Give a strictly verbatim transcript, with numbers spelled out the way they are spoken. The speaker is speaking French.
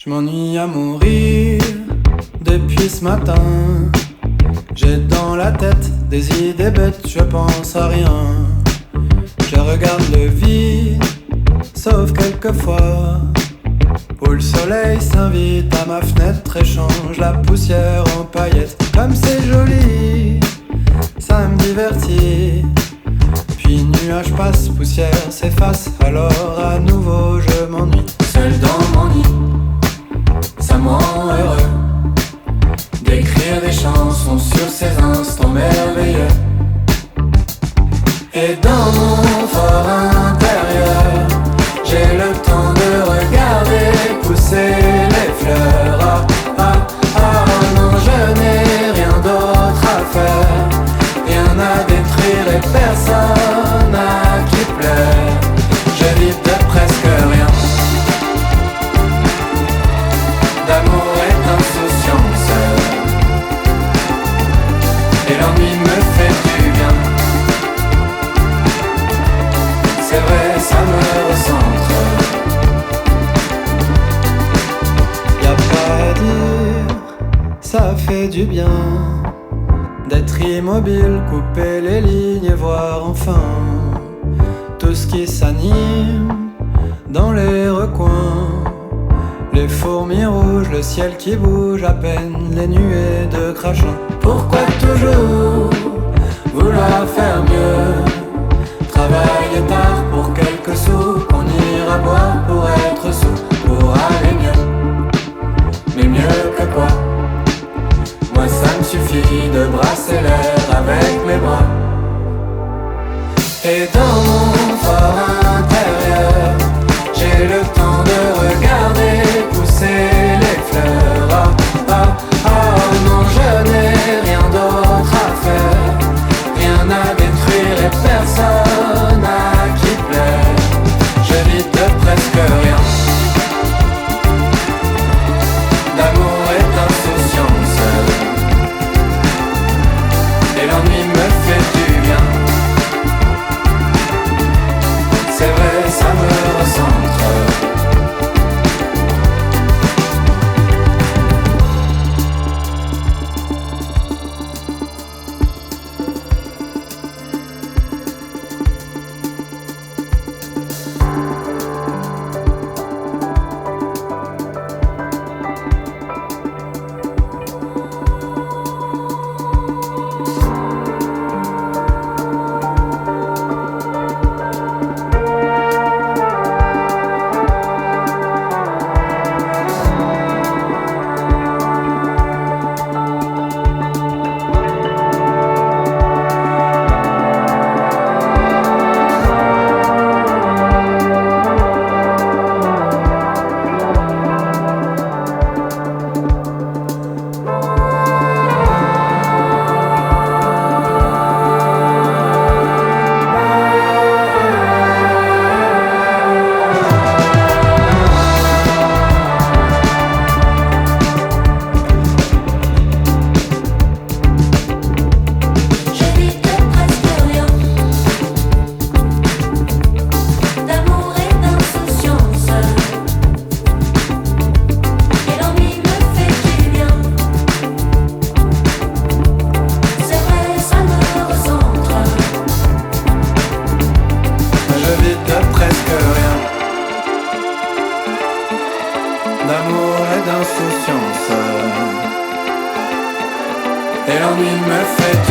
Je m'ennuie à mourir depuis ce matin. J'ai dans la tête des idées bêtes, je pense à rien. Je regarde le vide, sauf quelquefois où le soleil s'invite à ma fenêtre et change la poussière en paillettes. Comme c'est joli, ça me divertit. Puis nuage passe, poussière s'efface, alors à nouveau je m'ennuie. Seul dans mon nid, ça me rend heureux d'écrire des chansons sur ces instants merveilleux. Et dans mon fort intérieur, j'ai le temps de regarder pousser les fleurs. Ah, ah, ah, non, je n'ai rien d'autre à faire, rien à détruire et personne à qui plaire. Je vis de presque rien, d'amour et d'insouciance, et l'ennui me fait du bien. C'est vrai, ça me recentre. Y'a pas à dire, ça fait du bien d'être immobile, couper les lignes et voir enfin tout ce qui s'anime dans les recoins. Les fourmis rouges, le ciel qui bouge à peine, les nuées de crachin. Pourquoi toujours vouloir faire mieux? Travailler tard pour quelques sous, qu'on ira boire pour être sous, pour aller mieux. Mais mieux que quoi? Moi ça me suffit de brasser l'air avec mes bras. Et dans mon fort intérieur, j'ai le temps de regarder pousser les fleurs. Ah, ah, ah, non, je n'ai rien d'autre à faire, rien à détruire et personne à qui plaire. Je vis de presque rien, d'amour et d'insouciance, et l'ennui me fait du bien. C'est vrai, ça me recentre. D'amour et d'insouciance, et l'ennui me fait